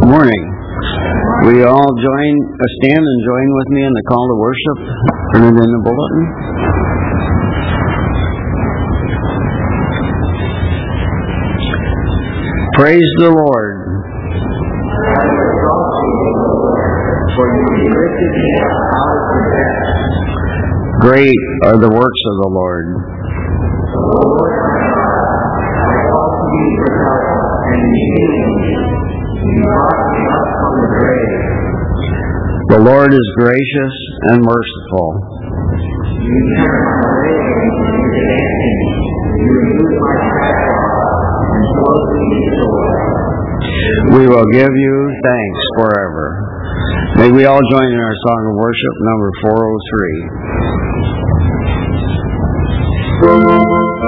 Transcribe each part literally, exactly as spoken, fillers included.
Morning. We all join, uh, stand and join with me in the call to worship. Turn it in the bulletin. Praise the Lord. Great are the works of the Lord. The Lord is gracious and merciful. We will give you thanks forever. May we all join in our song of worship, number four oh three.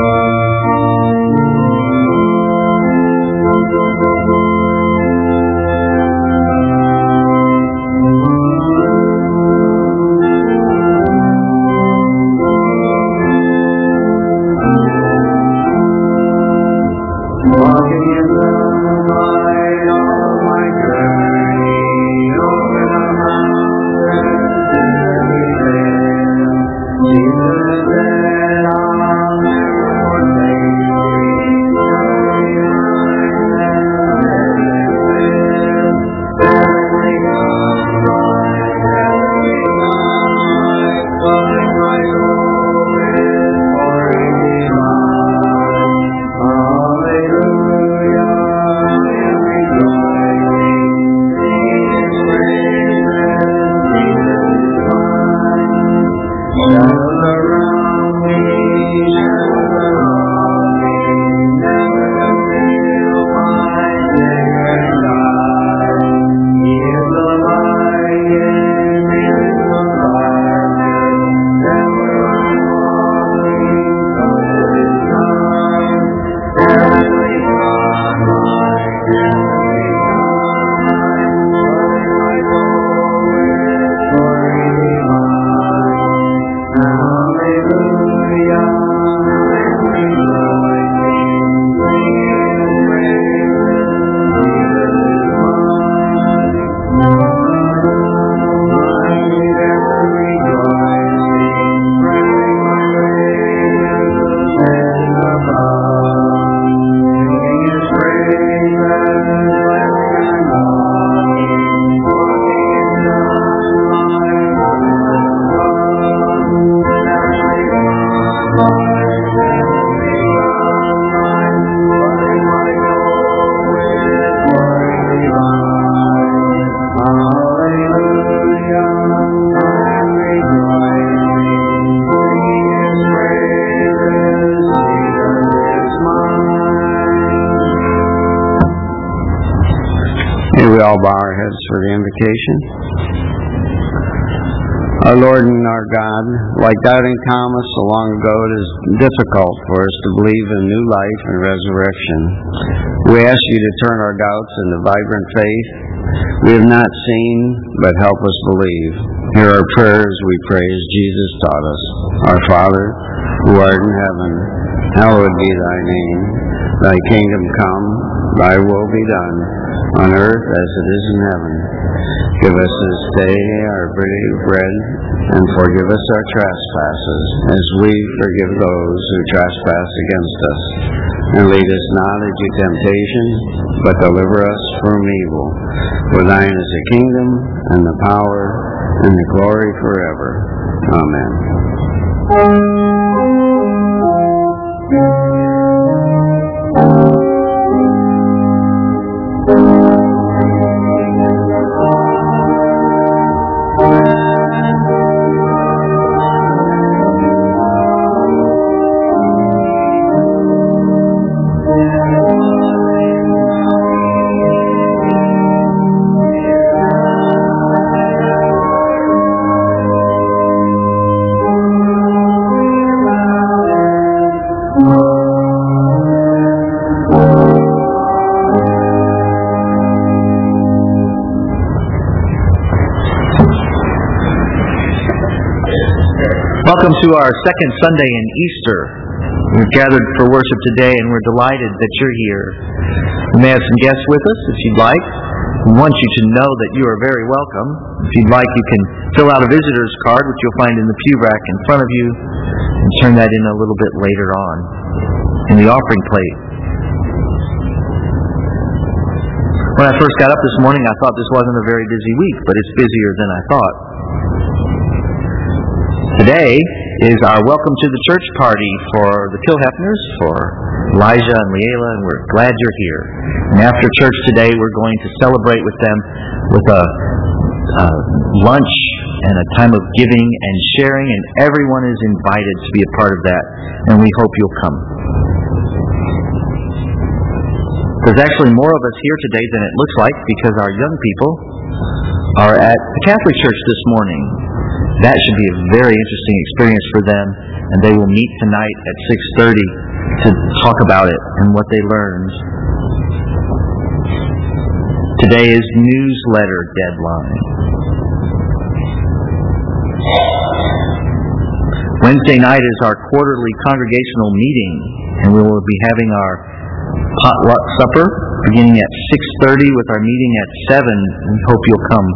We all bow our heads for the invocation. Our Lord and our God, like doubting Thomas so long ago, it is difficult for us to believe in new life and resurrection. We ask you to turn our doubts into vibrant faith. We have not seen, but help us believe. Hear our prayers, we pray, as Jesus taught us. Our Father, who art in heaven, hallowed be thy name. Thy kingdom come, thy will be done, on earth as it is in heaven. Give us this day our daily bread, and forgive us our trespasses, as we forgive those who trespass against us. And lead us not into temptation, but deliver us from evil. For thine is the kingdom, and the power, and the glory forever. Amen. Welcome to our second Sunday in Easter. We've gathered for worship today, and we're delighted that you're here. We may have some guests with us if you'd like. We want you to know that you are very welcome. If you'd like, you can fill out a visitor's card, which you'll find in the pew rack in front of you, and turn that in a little bit later on in the offering plate. When I first got up this morning, I thought this wasn't a very busy week, but it's busier than I thought. Today is our welcome to the church party for the Kilhefners, for Elijah and Leela, and we're glad you're here. And after church today, we're going to celebrate with them with a, a lunch and a time of giving and sharing, and everyone is invited to be a part of that, and we hope you'll come. There's actually more of us here today than it looks like because our young people are at the Catholic Church this morning. That should be a very interesting experience for them, and they will meet tonight at six thirty to talk about it and what they learned. Today is newsletter deadline. Wednesday night is our quarterly congregational meeting, and we will be having our potluck supper beginning at six thirty with our meeting at seven. We hope you'll come.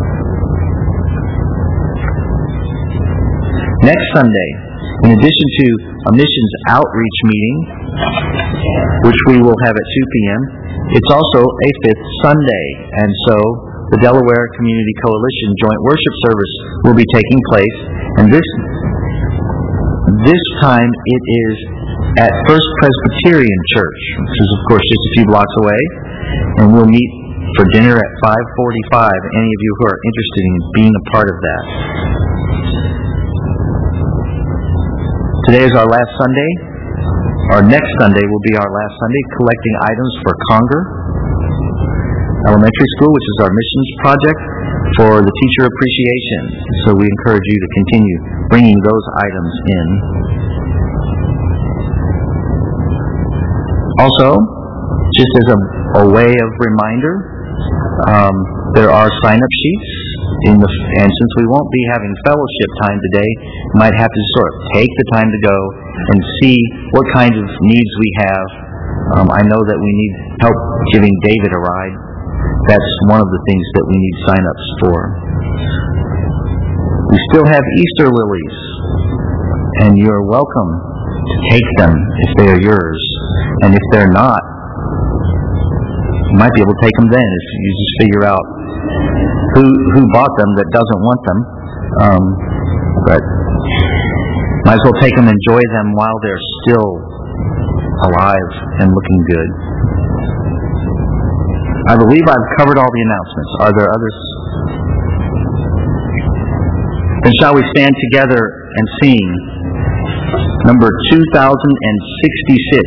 Next Sunday, in addition to a missions outreach meeting, which we will have at two p.m., it's also a fifth Sunday, and so the Delaware Community Coalition Joint Worship Service will be taking place, and this this time it is at First Presbyterian Church, which is of course just a few blocks away, and we'll meet for dinner at five forty-five, any of you who are interested in being a part of that. Today is our last Sunday. Our next Sunday will be our last Sunday collecting items for Conger Elementary School, which is our missions project for the teacher appreciation. So we encourage you to continue bringing those items in. Also, just as a, a way of reminder, um, there are sign-up sheets in the, and since we won't be having fellowship time today, you might have to sort of take the time to go and see what kinds of needs we have. Um, I know that we need help giving David a ride. That's one of the things that we need sign-ups for. We still have Easter lilies, and you're welcome to take them if they are yours. And if they're not, you might be able to take them then if you just figure out who who bought them that doesn't want them. Um, but might as well take them and enjoy them while they're still alive and looking good. I believe I've covered all the announcements. Are there others? Then shall we stand together and sing number two thousand sixty-six,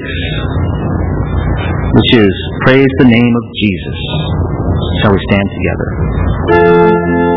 which is Praise the Name of Jesus. Shall we stand together?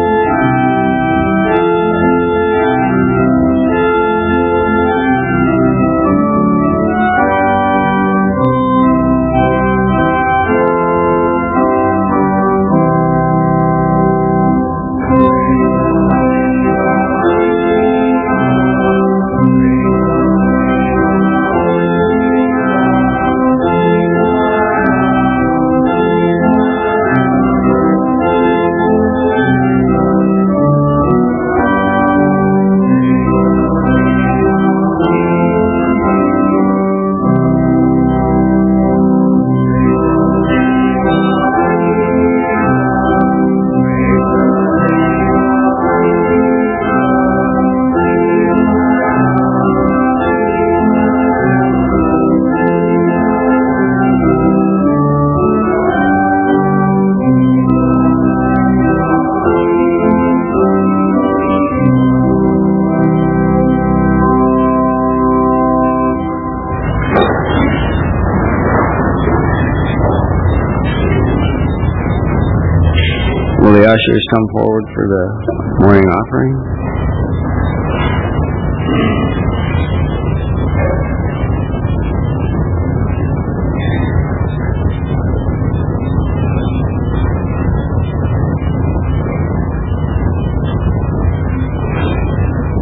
Will the ushers come forward for the morning offering?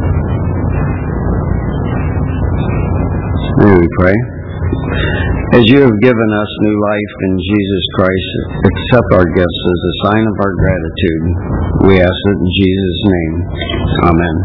May we pray. As you have given us new life in Jesus Christ, accept our gifts as a sign of our gratitude. We ask it in Jesus' name. Amen.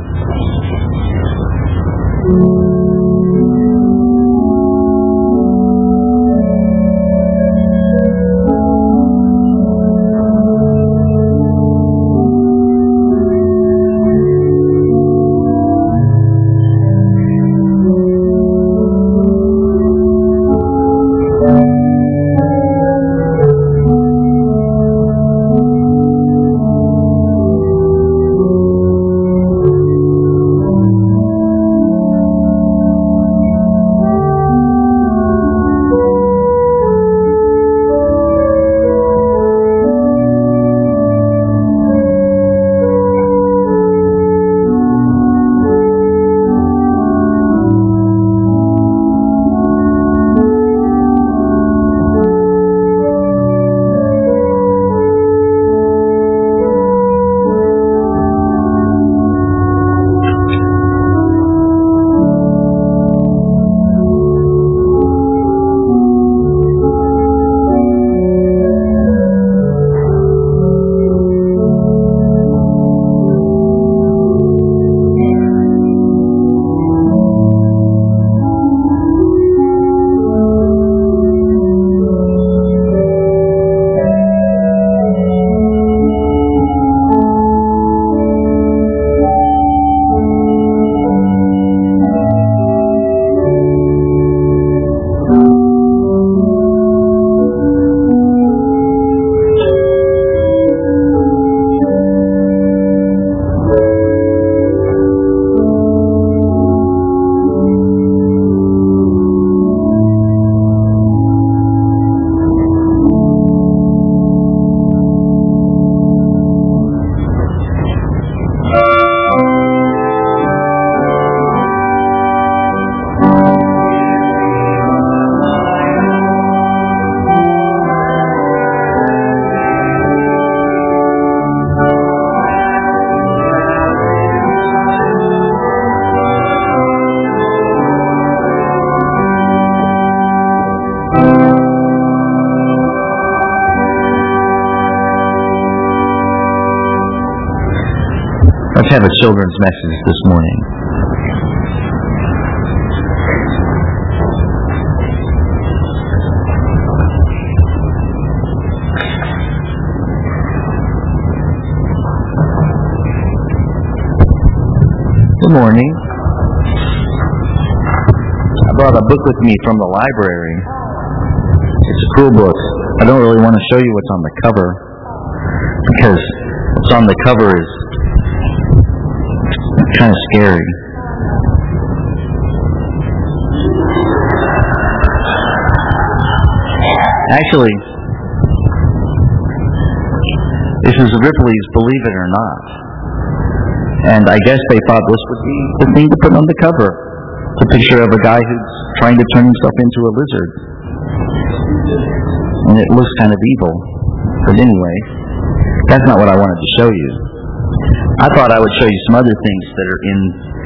Let's have a children's message this morning. Good morning. I brought a book with me from the library. It's a cool book. I don't really want to show you what's on the cover, because what's on the cover is kind of scary. Actually, this is Ripley's Believe It or Not. And I guess they thought this would be the thing to put on the cover. It's a picture of a guy who's trying to turn himself into a lizard. And it looks kind of evil. But anyway, that's not what I wanted to show you. I thought I would show you some other things that are in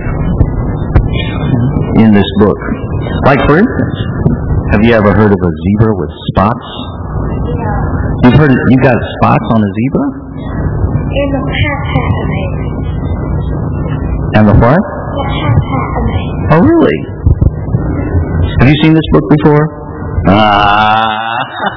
in this book. Like, for instance, have you ever heard of a zebra with spots? You've heard it, you got spots on a zebra? And the hat And the what? The hat Oh, really? Have you seen this book before? Ah.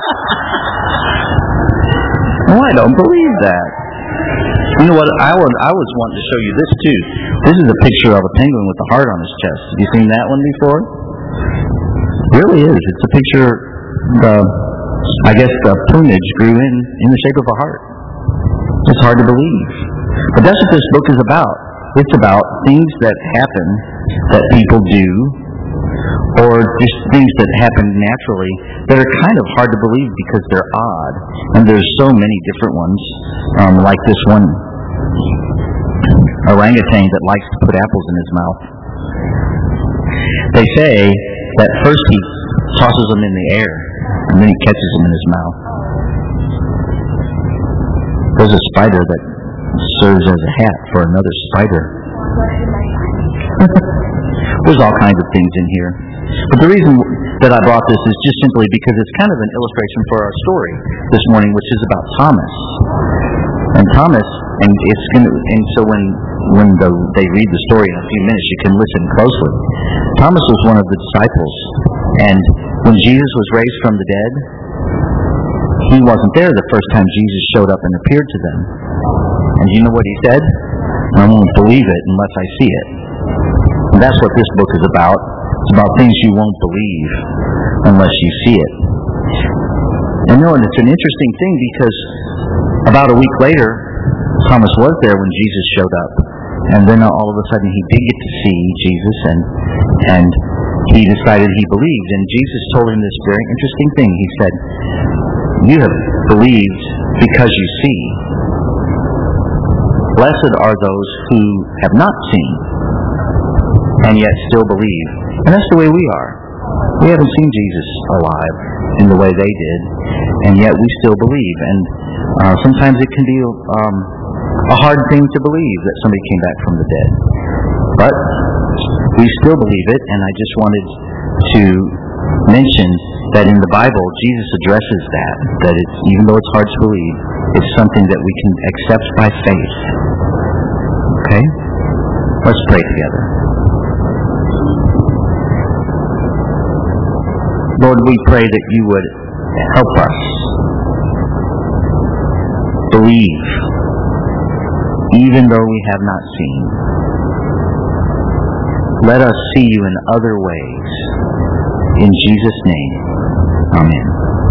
Oh, I don't believe that. You know what? I was I was wanting to show you this too. This is a picture of a penguin with a heart on his chest. Have you seen that one before? It really is. It's a picture. The I guess the plumage grew in in the shape of a heart. It's hard to believe, but that's what this book is about. It's about things that happen that people do, or just things that happen naturally that are kind of hard to believe because they're odd. And there's so many different ones, um, like this one orangutan that likes to put apples in his mouth. They say that first he tosses them in the air, and then he catches them in his mouth. There's a spider that serves as a hat for another spider. There's all kinds of things in here. But the reason that I brought this is just simply because it's kind of an illustration for our story this morning, which is about Thomas. And Thomas, and it's going to, and so when when the, they read the story in a few minutes, you can listen closely. Thomas was one of the disciples, and when Jesus was raised from the dead, he wasn't there the first time Jesus showed up and appeared to them. And you know what he said? I won't believe it unless I see it. And that's what this book is about. It's about things you won't believe unless you see it. And no, and it's an interesting thing because about a week later, Thomas was there when Jesus showed up. And then all of a sudden he did get to see Jesus, and and he decided he believed. And Jesus told him this very interesting thing. He said, "You have believed because you see. Blessed are those who have not seen and yet still believe." And that's the way we are. We haven't seen Jesus alive in the way they did, and yet we still believe. And uh, sometimes it can be um, a hard thing to believe that somebody came back from the dead. But we still believe it, and I just wanted to mention that in the Bible, Jesus addresses that, that it's, even though it's hard to believe, it's something that we can accept by faith. Okay? Let's pray together. Lord, we pray that you would help us believe, even though we have not seen. Let us see you in other ways. In Jesus' name, amen.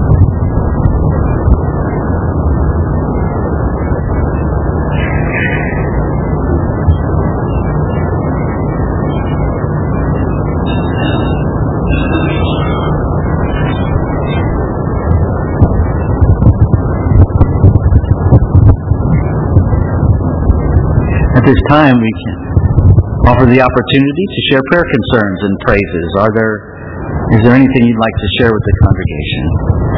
At this time, we can offer the opportunity to share prayer concerns and praises. Are there, is there anything you'd like to share with the congregation?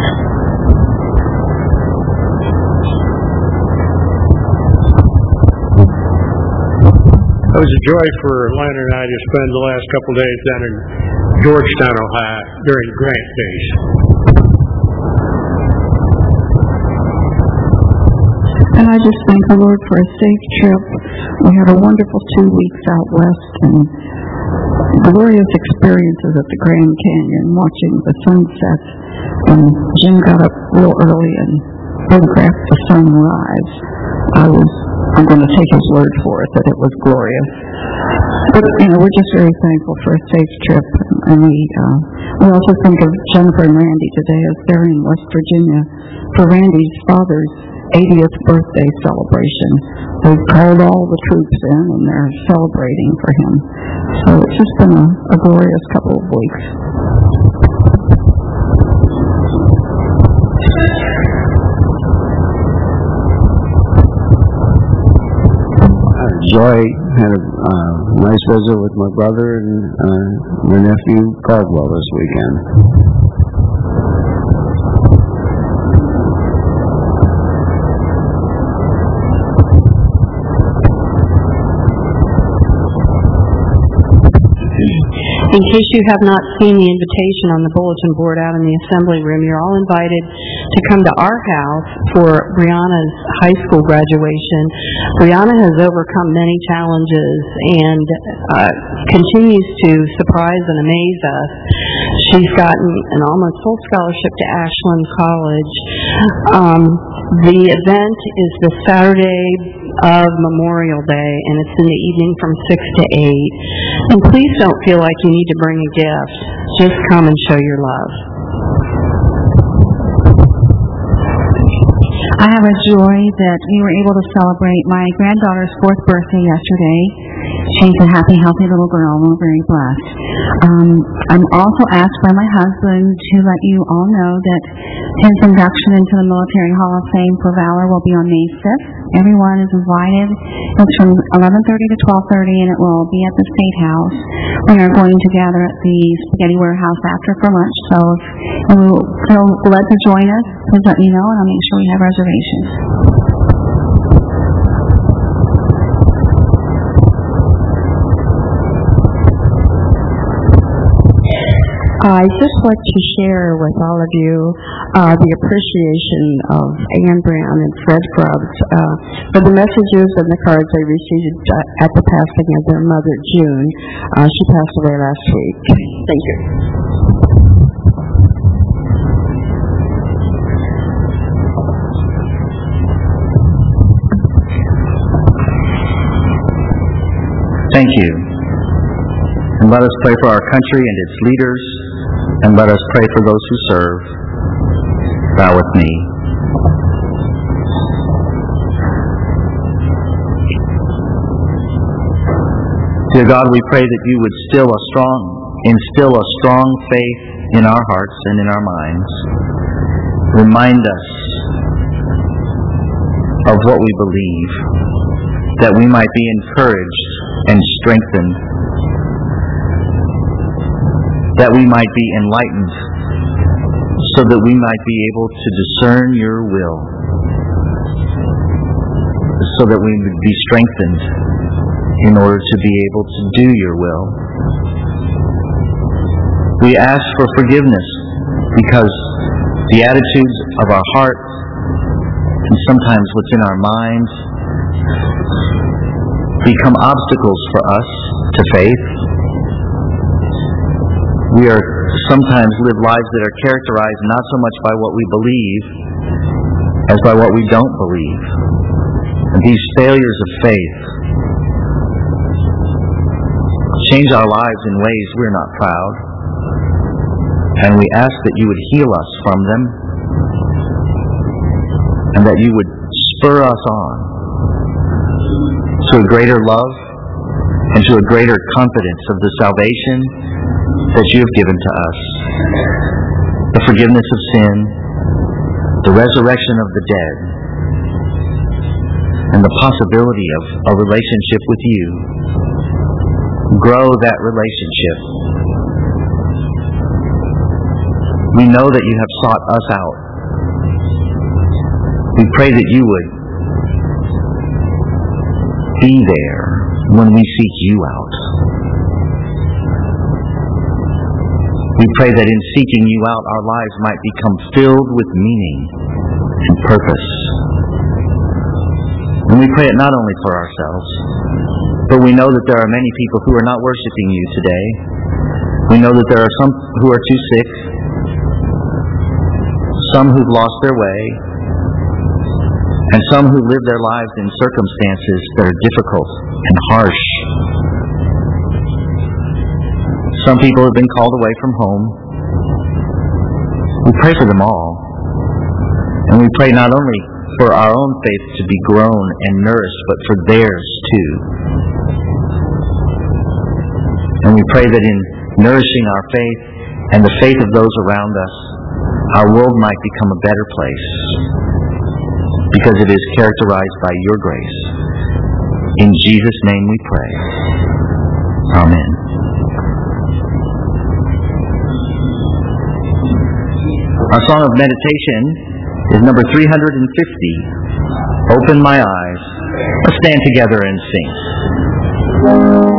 It was a joy for Lana and I to spend the last couple of days down in Georgetown, Ohio, during Grant Days. And I just thank the Lord for a safe trip. We had a wonderful two weeks out west and glorious experiences at the Grand Canyon, watching the sunset. And Jim got up real early and photographed the sunrise. I was, I'm going to take his word for it that it was glorious. But, you know, we're just very thankful for a safe trip. And we, uh, we also think of Jennifer and Randy today as they're in West Virginia for Randy's father's eightieth birthday celebration. They've called all the troops in and they're celebrating for him. So it's just been a, a glorious couple of weeks. Joy had a uh, nice visit with my brother and uh, my nephew Caldwell this weekend. In case you have not seen the invitation on the bulletin board out in the assembly room, you're all invited to come to our house for Brianna's high school graduation. Brianna has overcome many challenges and uh, continues to surprise and amaze us. She's gotten an almost full scholarship to Ashland College. Um, the event is the Saturday of Memorial Day, and it's in the evening from six to eight. And please don't feel like you need to bring a gift. Just come and show your love. I have a joy that we were able to celebrate my granddaughter's fourth birthday yesterday. She's a happy, healthy little girl, and we're very blessed. Um, I'm also asked by my husband to let you all know that his induction into the Military Hall of Fame for Valor will be on May fifth. Everyone is invited. It's from eleven thirty to twelve thirty, and it will be at the State House. We are going to gather at the Spaghetti Warehouse after for lunch, so if you feel led to join us, please let me know, and I'll make sure we have reservations. I just like to share with all of you uh, the appreciation of Ann Brown and Fred Grubbs uh, for the messages and the cards they received uh, at the passing of their mother, June. Uh, she passed away last week. Thank you. Thank you. And let us pray for our country and its leaders, and let us pray for those who serve. Bow with me. Dear God, we pray that you would still a strong, instill a strong faith in our hearts and in our minds. Remind us of what we believe, that we might be encouraged and strengthened, that we might be enlightened, so that we might be able to discern your will, so that we would be strengthened in order to be able to do your will. We ask for forgiveness because the attitudes of our hearts and sometimes what's in our minds become obstacles for us to faith. We are sometimes live lives that are characterized not so much by what we believe as by what we don't believe. And these failures of faith change our lives in ways we're not proud. And we ask that you would heal us from them, and that you would spur us on to a greater love and to a greater confidence of the salvation that you have given to us, the forgiveness of sin, the resurrection of the dead, and the possibility of a relationship with you. Grow that relationship. We know that you have sought us out. We pray that you would be there when we seek you out. We pray that in seeking you out, our lives might become filled with meaning and purpose. And we pray it not only for ourselves, but we know that there are many people who are not worshiping you today. We know that there are some who are too sick, some who've lost their way, and some who live their lives in circumstances that are difficult and harsh. Some people have been called away from home. We pray for them all. And we pray not only for our own faith to be grown and nourished, but for theirs too. And we pray that in nourishing our faith and the faith of those around us, our world might become a better place, because it is characterized by your grace. In Jesus' name we pray. Amen. Our song of meditation is number three hundred fifty, Open My Eyes. Let's stand together and sing.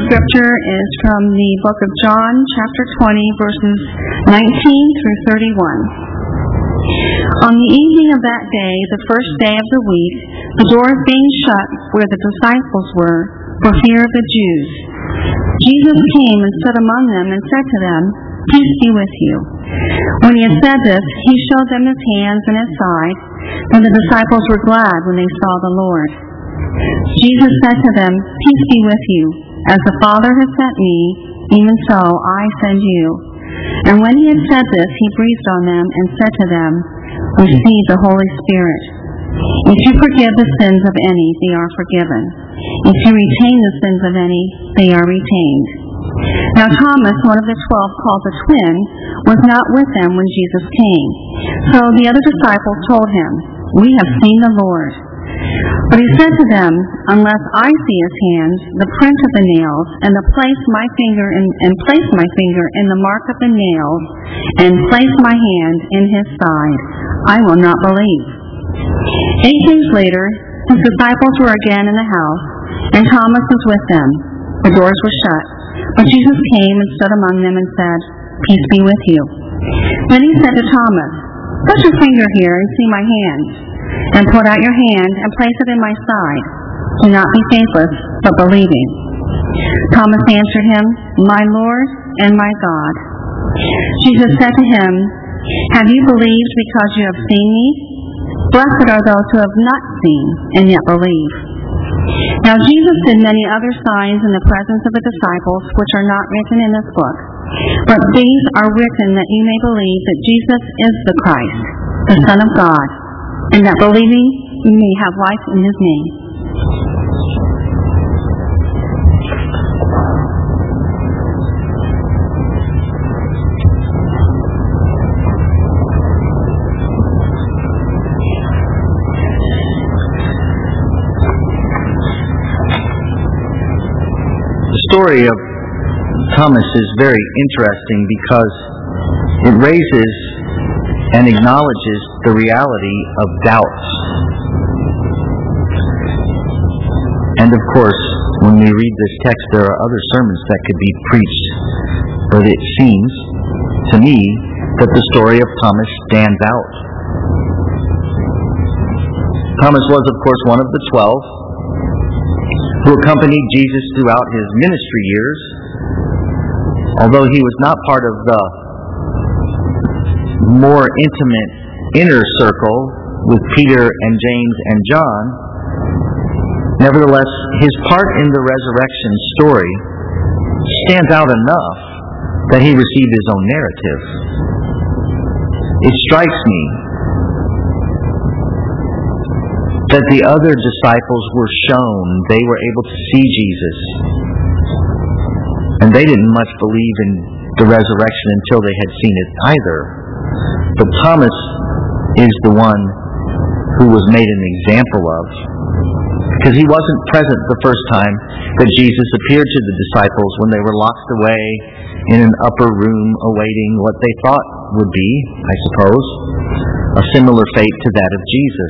scripture is from the book of John, chapter twenty, verses nineteen through thirty-one. On the evening of that day, the first day of the week, the doors being shut where the disciples were, for fear of the Jews, Jesus came and stood among them and said to them, "Peace be with you." When he had said this, he showed them his hands and his side, and the disciples were glad when they saw the Lord. Jesus said to them, "Peace be with you. As the Father has sent me, even so I send you." And when he had said this, he breathed on them and said to them, "Receive the Holy Spirit. If you forgive the sins of any, they are forgiven. If you retain the sins of any, they are retained." Now Thomas, one of the twelve, called the twin, was not with them when Jesus came. So the other disciples told him, "We have seen the Lord." But he said to them, "Unless I see his hands, the print of the nails, and the place my finger in, and place my finger in the mark of the nails, and place my hand in his side, I will not believe." Eight days later, his disciples were again in the house, and Thomas was with them. The doors were shut, but Jesus came and stood among them and said, "Peace be with you." Then he said to Thomas, "Put your finger here and see my hands, and put out your hand and place it in my side. Do not be faithless, but believing." Thomas answered him, "My Lord and my God." Jesus said to him, "Have you believed because you have seen me? Blessed are those who have not seen and yet believe." Now Jesus did many other signs in the presence of the disciples, which are not written in this book. But these are written that you may believe that Jesus is the Christ, the Son of God, and that believing you may have life in his name. The story of Thomas is very interesting because it raises and acknowledges the reality of doubts. And of course, when we read this text, there are other sermons that could be preached, but it seems to me that the story of Thomas stands out. Thomas was, of course, one of the twelve who accompanied Jesus throughout his ministry years, although he was not part of the more intimate inner circle with Peter and James and John. Nevertheless, his part in the resurrection story stands out enough that he received his own narrative. It strikes me that the other disciples were shown, they were able to see Jesus, and they didn't much believe in the resurrection until they had seen it either. But Thomas is the one who was made an example of, because he wasn't present the first time that Jesus appeared to the disciples when they were locked away in an upper room awaiting what they thought would be, I suppose, a similar fate to that of Jesus.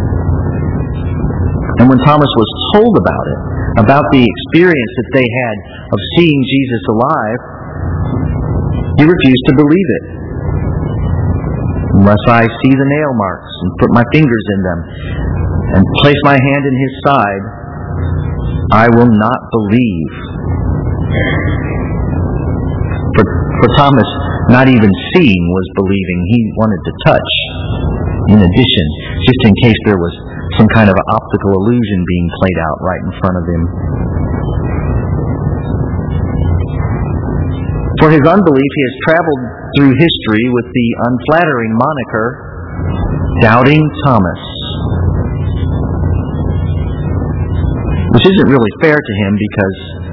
And when Thomas was told about it, about the experience that they had of seeing Jesus alive, he refused to believe it. "Unless I see the nail marks and put my fingers in them and place my hand in his side, I will not believe." For, for Thomas, not even seeing was believing. He wanted to touch. In addition, just in case there was some kind of optical illusion being played out right in front of him. For his unbelief, he has traveled through history with the unflattering moniker, Doubting Thomas. Which isn't really fair to him because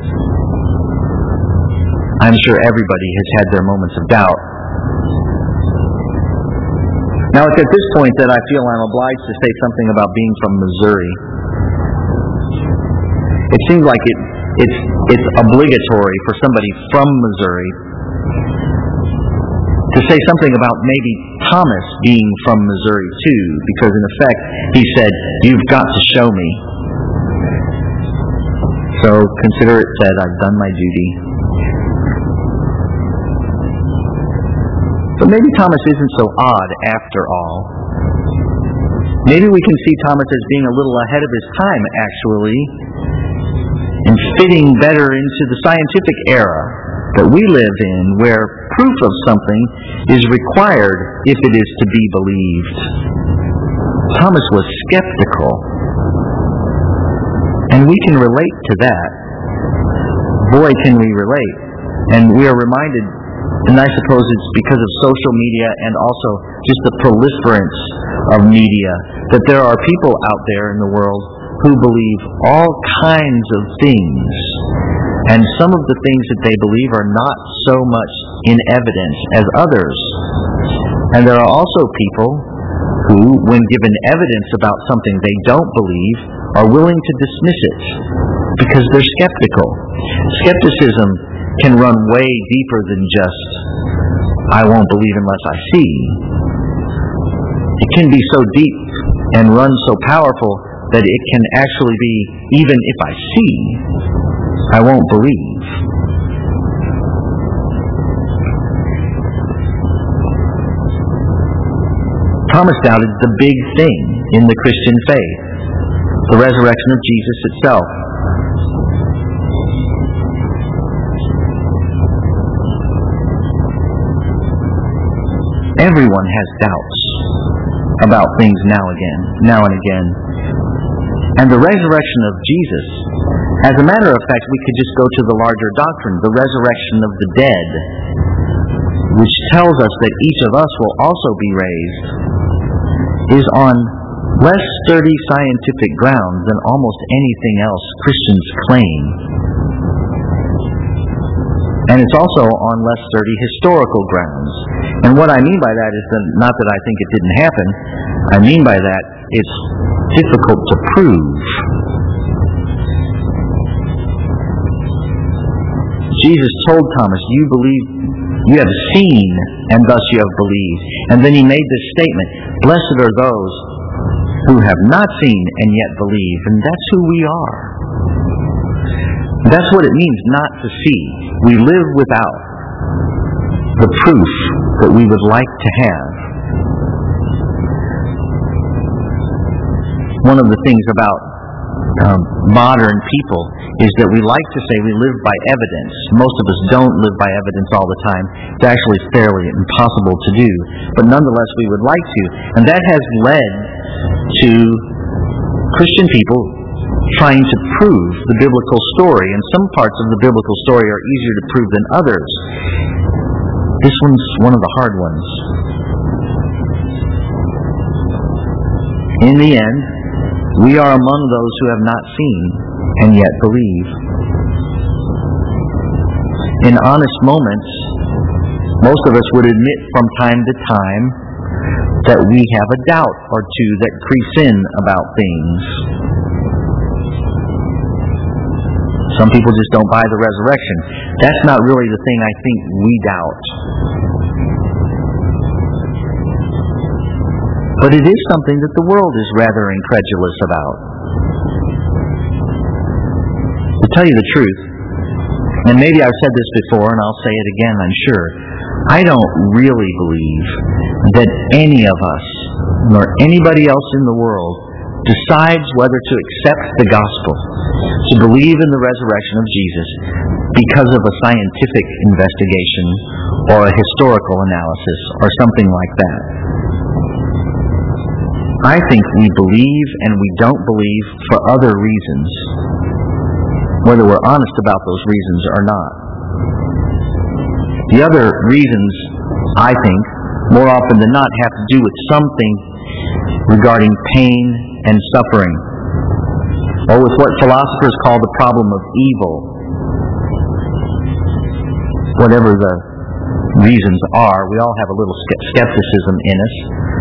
I'm sure everybody has had their moments of doubt. Now, it's at this point that I feel I'm obliged to say something about being from Missouri. It seems like it, it's, it's obligatory for somebody from Missouri to say something about maybe Thomas being from Missouri too, because in effect he said, "You've got to show me." So consider it said, I've done my duty. But maybe Thomas isn't so odd after all. Maybe we can see Thomas as being a little ahead of his time, actually, and fitting better into the scientific era that we live in, where proof of something is required if it is to be believed. Thomas was skeptical, and we can relate to that. Boy, can we relate. And we are reminded, and I suppose it's because of social media and also just the proliferance of media, that there are people out there in the world who believe all kinds of things. And some of the things that they believe are not so much in evidence as others. And there are also people who, when given evidence about something they don't believe, are willing to dismiss it because they're skeptical. Skepticism can run way deeper than just, I won't believe unless I see. It can be so deep and run so powerful that it can actually be, even if I see, I won't believe. Thomas doubted the big thing in the Christian faith, the resurrection of Jesus itself. Everyone has doubts about things now again, now and again. And the resurrection of Jesus, as a matter of fact, we could just go to the larger doctrine, the resurrection of the dead, which tells us that each of us will also be raised, is on less sturdy scientific ground than almost anything else Christians claim. And it's also on less sturdy historical grounds. And what I mean by that is that not that I think it didn't happen. I mean by that it's difficult to prove. Jesus told Thomas, you believe, you have seen, and thus you have believed. And then he made this statement, blessed are those who have not seen and yet believe. And that's who we are. That's what it means not to see. We live without the proof that we would like to have. One of the things about um, modern people is that we like to say we live by evidence. Most of us don't live by evidence all the time. It's actually fairly impossible to do. But nonetheless, we would like to. And that has led to Christian people trying to prove the biblical story. And some parts of the biblical story are easier to prove than others. This one's one of the hard ones. In the end, we are among those who have not seen and yet believe. In honest moments, most of us would admit from time to time that we have a doubt or two that creeps in about things. Some people just don't buy the resurrection. That's not really the thing I think we doubt. But it is something that the world is rather incredulous about. To tell you the truth, and maybe I've said this before and I'll say it again, I'm sure, I don't really believe that any of us, nor anybody else in the world, decides whether to accept the gospel, to believe in the resurrection of Jesus, because of a scientific investigation or a historical analysis or something like that. I think we believe and we don't believe for other reasons, whether we're honest about those reasons or not. The other reasons, I think, more often than not, have to do with something regarding pain and suffering, or with what philosophers call the problem of evil. Whatever the reasons are, we all have a little skepticism in us.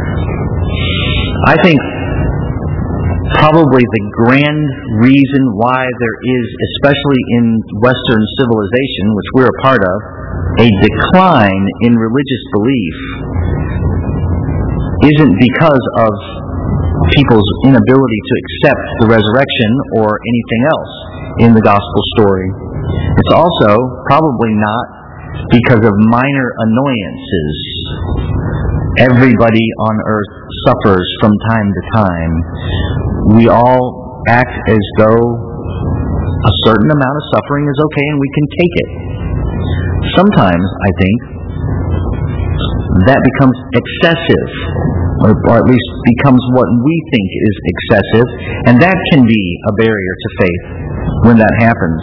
I think probably the grand reason why there is, especially in Western civilization, which we're a part of, a decline in religious belief isn't because of people's inability to accept the resurrection or anything else in the gospel story. It's also probably not because of minor annoyances. Everybody on earth suffers from time to time. We all act as though a certain amount of suffering is okay and we can take it. Sometimes, I think, that becomes excessive, or, or at least becomes what we think is excessive, and that can be a barrier to faith when that happens.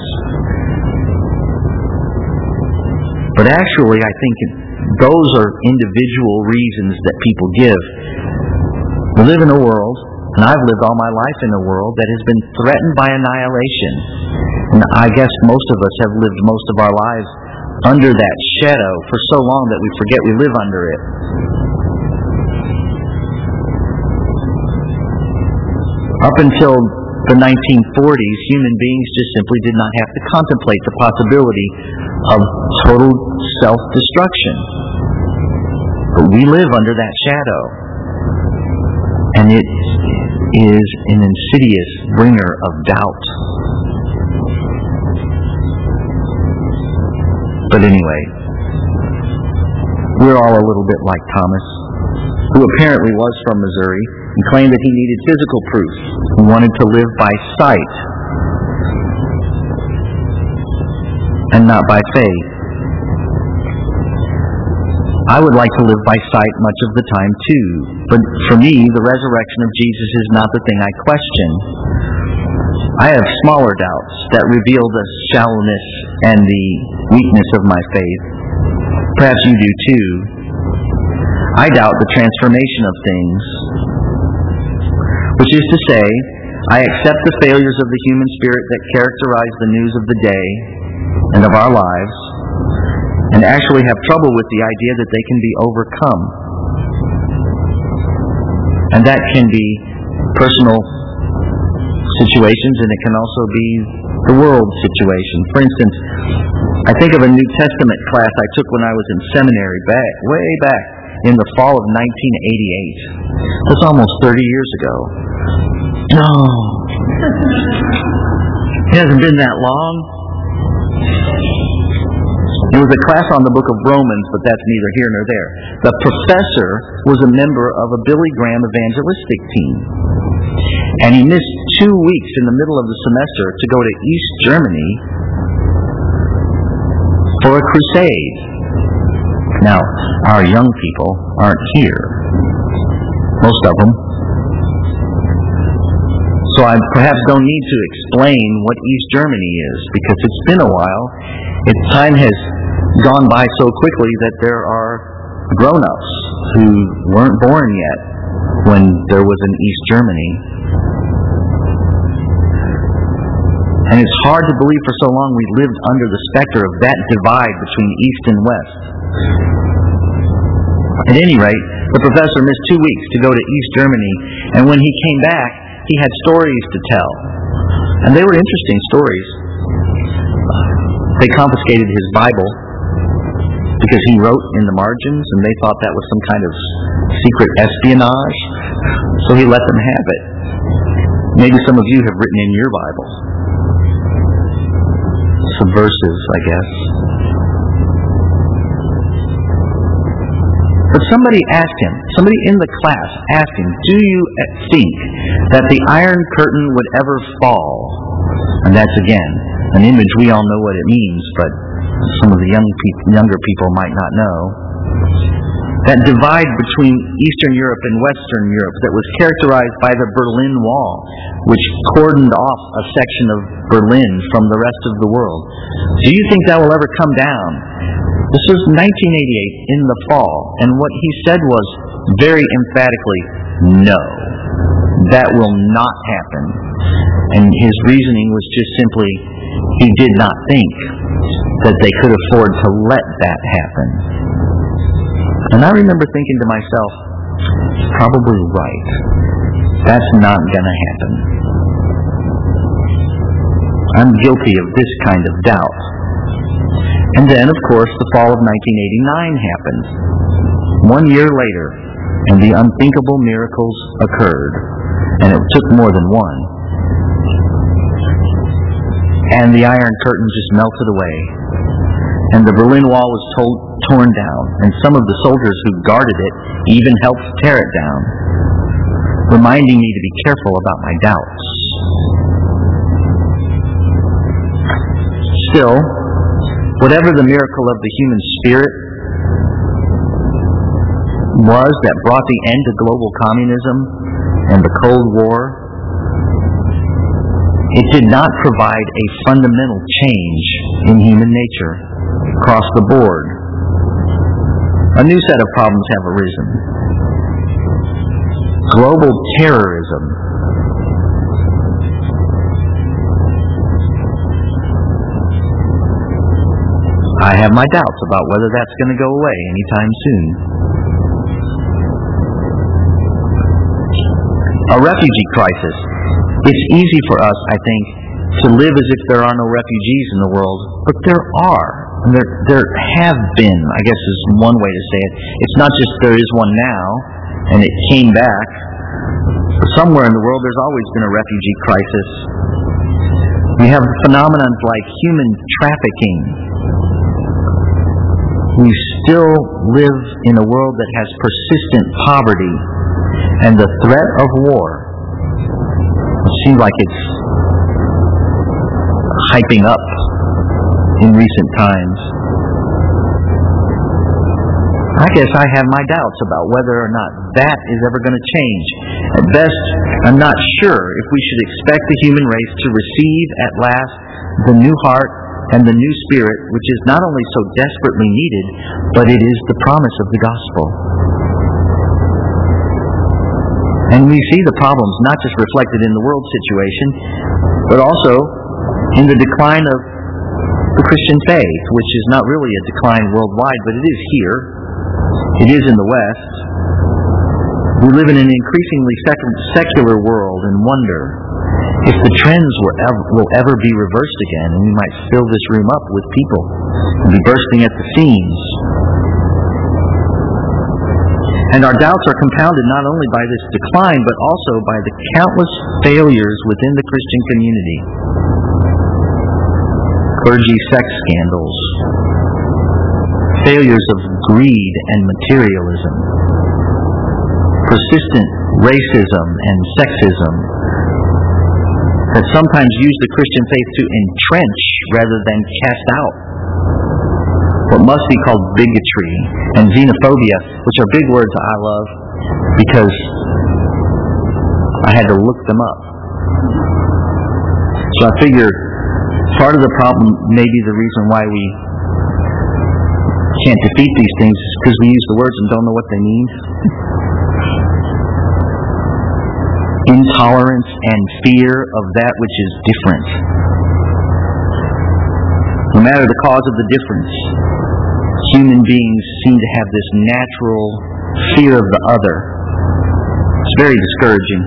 But actually, I think those are individual reasons that people give. We live in a world, and I've lived all my life in a world that has been threatened by annihilation. And I guess most of us have lived most of our lives under that shadow for so long that we forget we live under it. Up until the nineteen forties, human beings just simply did not have to contemplate the possibility of total self-destruction. But we live under that shadow. And it is an insidious bringer of doubt. But anyway, we're all a little bit like Thomas, who apparently was from Missouri and claimed that he needed physical proof. He wanted to live by sight and not by faith. I would like to live by sight much of the time too, but for me, the resurrection of Jesus is not the thing I question. I have smaller doubts that reveal the shallowness and the weakness of my faith. Perhaps you do too. I doubt the transformation of things, which is to say, I accept the failures of the human spirit that characterize the news of the day and of our lives, and actually have trouble with the idea that they can be overcome. And that can be personal situations, and it can also be the world situation. For instance, I think of a New Testament class I took when I was in seminary, back, way back in the fall of nineteen eighty-eight. That's almost thirty years ago. No. It hasn't been that long. It was a class on the book of Romans, but that's neither here nor there. The professor was a member of a Billy Graham evangelistic team. And he missed two weeks in the middle of the semester to go to East Germany for a crusade. Now, our young people aren't here. Most of them. So I perhaps don't need to explain what East Germany is, because it's been a while. Its time has gone by so quickly that there are grown-ups who weren't born yet when there was an East Germany. And it's hard to believe for so long we lived under the specter of that divide between East and West. At any rate, the professor missed two weeks to go to East Germany, and when he came back, he had stories to tell. And they were interesting stories. They confiscated his Bible because he wrote in the margins, and they thought that was some kind of secret espionage, so he let them have it. Maybe some of you have written in your Bible. Subversive, I guess. But somebody asked him, somebody in the class asked him, do you think that the Iron Curtain would ever fall? And that's, again, an image we all know what it means, but some of the young pe- younger people might not know. That divide between Eastern Europe and Western Europe that was characterized by the Berlin Wall, which cordoned off a section of Berlin from the rest of the world. Do you think that will ever come down? This was nineteen eighty-eight in the fall, and what he said was very emphatically, no, that will not happen. And his reasoning was just simply, he did not think that they could afford to let that happen. And I remember thinking to myself, he's probably right. That's not going to happen. I'm guilty of this kind of doubt. And then, of course, the fall of nineteen eighty-nine happened. One year later, and the unthinkable miracles occurred. and it took more than one. And the Iron Curtain just melted away, and the Berlin Wall was to- torn down, and some of the soldiers who guarded it even helped tear it down, reminding me to be careful about my doubts. Still, whatever the miracle of the human spirit was that brought the end to global communism and the Cold War, it did not provide a fundamental change in human nature across the board. A new set of problems have arisen. Global terrorism. I have my doubts about whether that's going to go away anytime soon. A refugee crisis. It's easy for us, I think, to live as if there are no refugees in the world, but there are. And there, there have been, I guess is one way to say it. It's not just there is one now, and it came back. Somewhere in the world there's always been a refugee crisis. We have phenomena like human trafficking. We still live in a world that has persistent poverty, and the threat of war seems like it's hyping up in recent times. I guess I have my doubts about whether or not that is ever going to change. At best, I'm not sure if we should expect the human race to receive at last the new heart and the new spirit, which is not only so desperately needed, but it is the promise of the gospel. And we see the problems not just reflected in the world situation, but also in the decline of the Christian faith, which is not really a decline worldwide, but it is here. It is in the West. We live in an increasingly sec- secular world and wonder if the trends will ever, will ever be reversed again, and we might fill this room up with people and be bursting at the seams. And our doubts are compounded not only by this decline, but also by the countless failures within the Christian community. Clergy sex scandals, failures of greed and materialism, persistent racism and sexism that sometimes use the Christian faith to entrench rather than cast out. What must be called bigotry and xenophobia, which are big words I love because I had to look them up. So I figure part of the problem, maybe the reason why we can't defeat these things, is because we use the words and don't know what they mean. Intolerance and fear of that which is different. No matter the cause of the difference, human beings seem to have this natural fear of the other. It's very discouraging.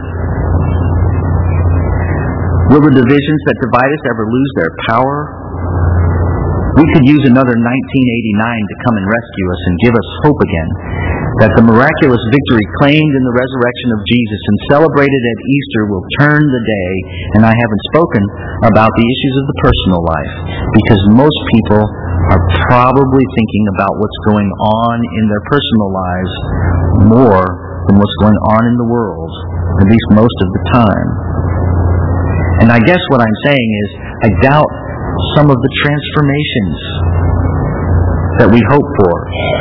Will the divisions that divide us ever lose their power? We could use another nineteen eighty-nine to come and rescue us and give us hope again, that the miraculous victory claimed in the resurrection of Jesus and celebrated at Easter will turn the day. And I haven't spoken about the issues of the personal life, because most people are probably thinking about what's going on in their personal lives more than what's going on in the world, at least most of the time. And I guess what I'm saying is, I doubt some of the transformations that we hope for.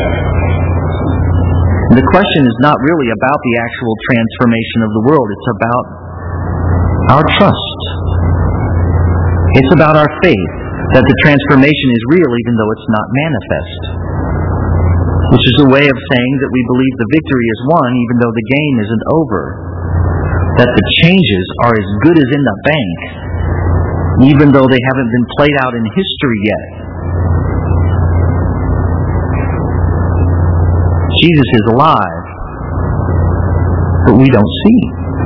And the question is not really about the actual transformation of the world. It's about our trust. It's about our faith that the transformation is real even though it's not manifest. Which is a way of saying that we believe the victory is won even though the game isn't over. That the changes are as good as in the bank even though they haven't been played out in history yet. Jesus is alive, but we don't see.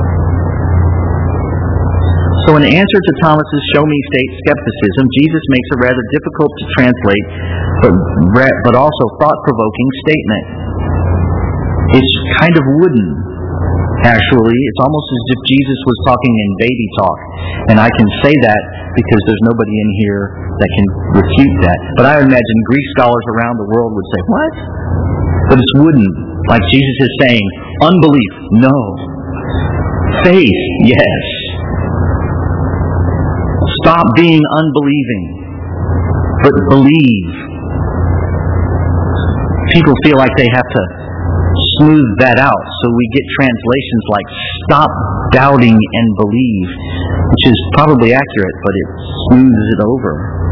So in answer to Thomas's show me state skepticism, Jesus makes a rather difficult to translate but, but also thought-provoking statement. It's kind of wooden, Actually, it's almost as if Jesus was talking in baby talk. And I can say that because there's nobody in here that can refute that. But I imagine Greek scholars around the world would say, what? But it's wooden. Like Jesus is saying, unbelief, no. Faith, yes. Stop being unbelieving, but believe. People feel like they have to smooth that out, so we get translations like stop doubting and believe, which is probably accurate, but it smooths it over.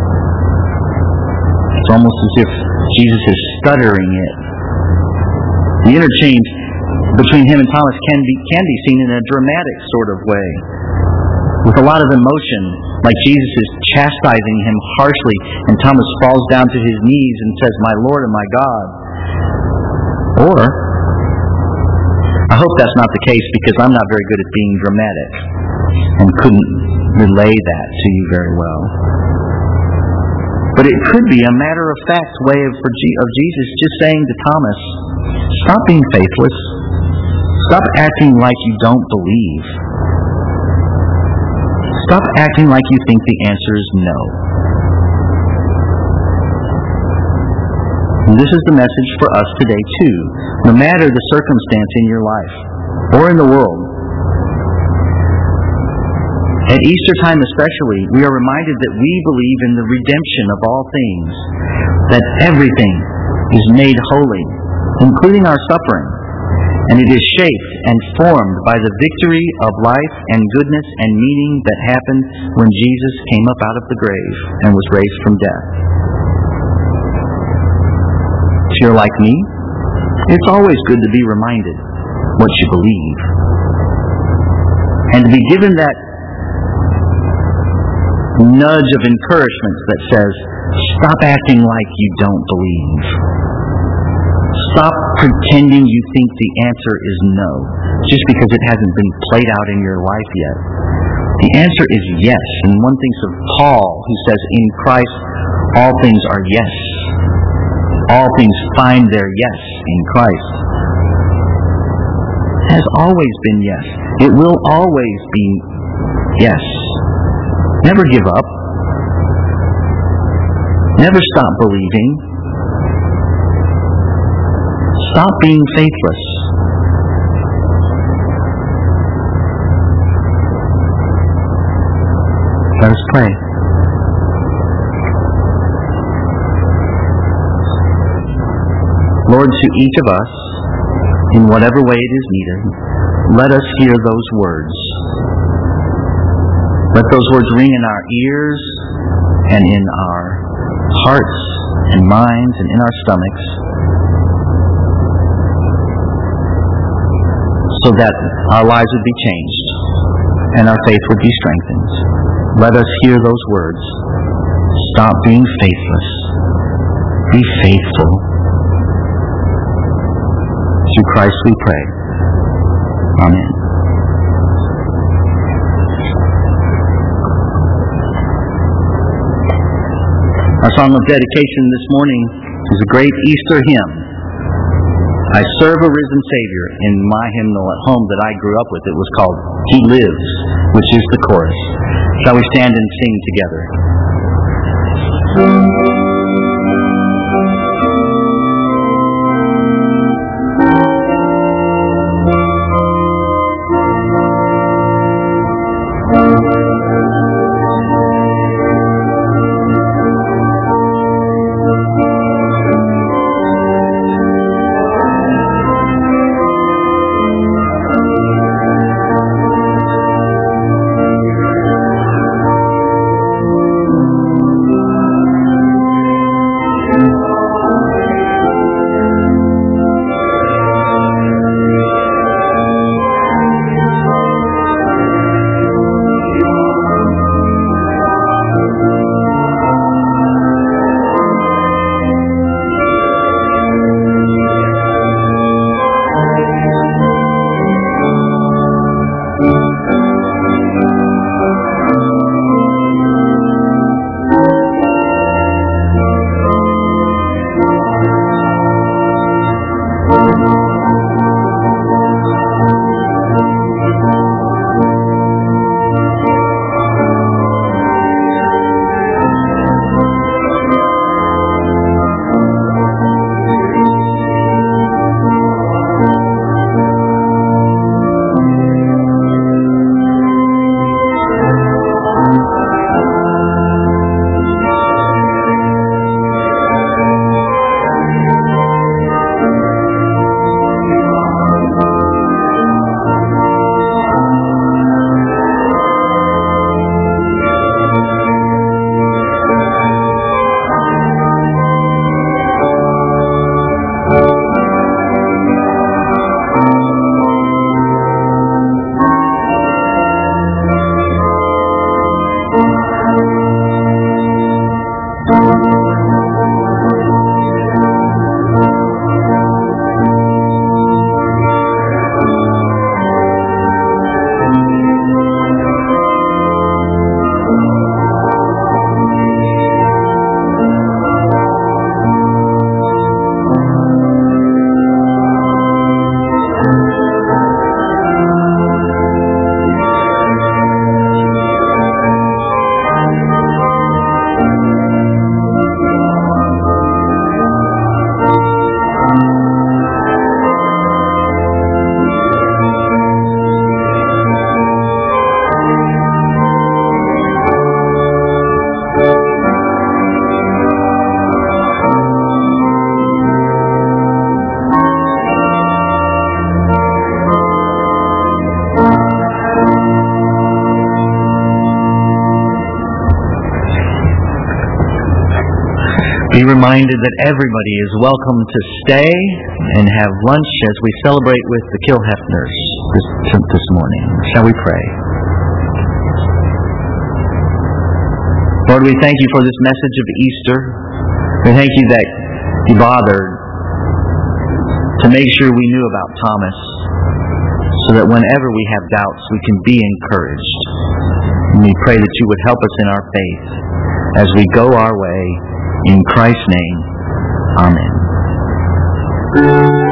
It's almost as if Jesus is stuttering it. The interchange between him and Thomas can be can be seen in a dramatic sort of way, with a lot of emotion, like Jesus is chastising him harshly, and Thomas falls down to his knees and says, "My Lord and my God." Or, I hope that's not the case, because I'm not very good at being dramatic and couldn't relay that to you very well. But it could be a matter-of-fact way of, for G, of Jesus just saying to Thomas, stop being faithless. Stop acting like you don't believe. Stop acting like you think the answer is no. And this is the message for us today too. No matter the circumstance in your life or in the world. At Easter time especially, we are reminded that we believe in the redemption of all things, that everything is made holy, including our suffering, and it is shaped and formed by the victory of life and goodness and meaning that happened when Jesus came up out of the grave and was raised from death. If you're like me, it's always good to be reminded what you believe. And to be given that nudge of encouragement that says, stop acting like you don't believe. Stop pretending you think the answer is no, just because it hasn't been played out in your life yet. The answer is yes. And one thinks of Paul, who says, in Christ all things are yes. All things find their yes in Christ. It has always been yes. It will always be yes. Never give up. Never stop believing. Stop being faithless. Let us pray. Lord, to each of us, in whatever way it is needed, let us hear those words. Let those words ring in our ears and in our hearts and minds and in our stomachs, so that our lives would be changed and our faith would be strengthened. Let us hear those words. Stop being faithless. Be faithful. Through Christ we pray. Amen. Our song of dedication this morning is a great Easter hymn. I serve a risen Savior. In my hymnal at home that I grew up with, it was called He Lives, which is the chorus. Shall we stand and sing together? reminded that everybody is welcome to stay and have lunch as we celebrate with the Kilhefners this, this morning. Shall we pray? Lord, we thank you for this message of Easter. We thank you that you bothered to make sure we knew about Thomas, so that whenever we have doubts, we can be encouraged. And we pray that you would help us in our faith as we go our way. In Christ's name, amen.